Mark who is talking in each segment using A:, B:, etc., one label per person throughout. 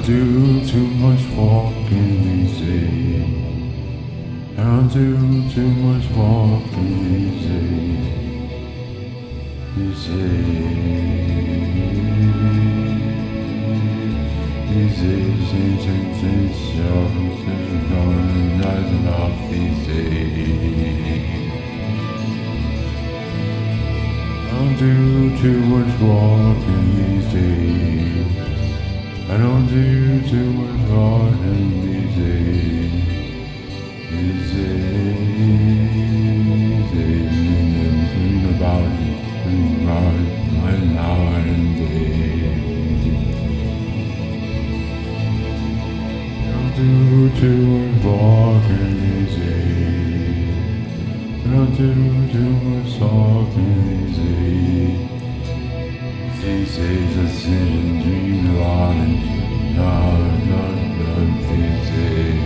A: do too much walking these days. I don't do too much walking these days. These days ain't sensations and rising up these days. I don't do too much walking these days. I don't do too much walking these days. These days, think about it night and day. I don't do too much walking these days. I don't do too much talking these days. These days I sit and dream a lot and not these days.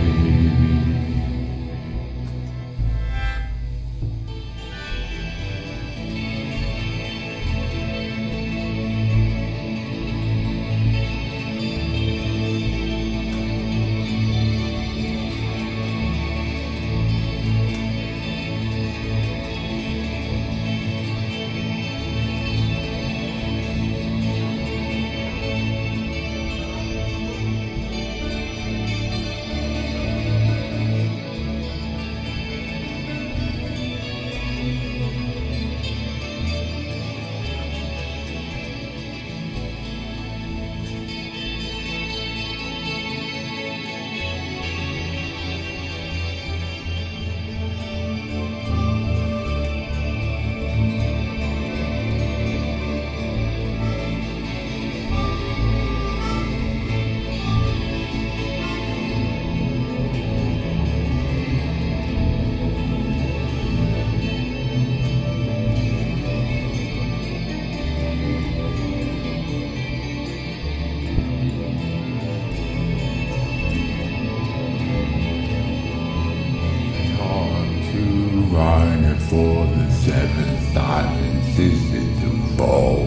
A: Running for the seventh I've insisted to fall.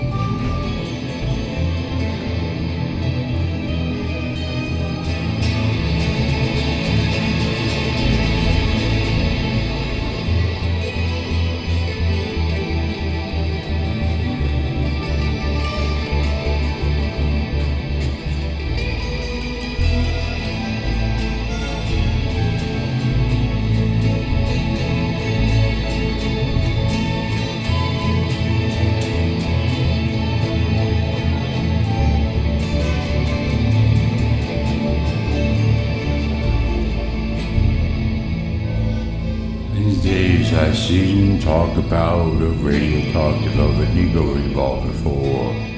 A: These days I see him talk about a radio talked about a Negro revolver for.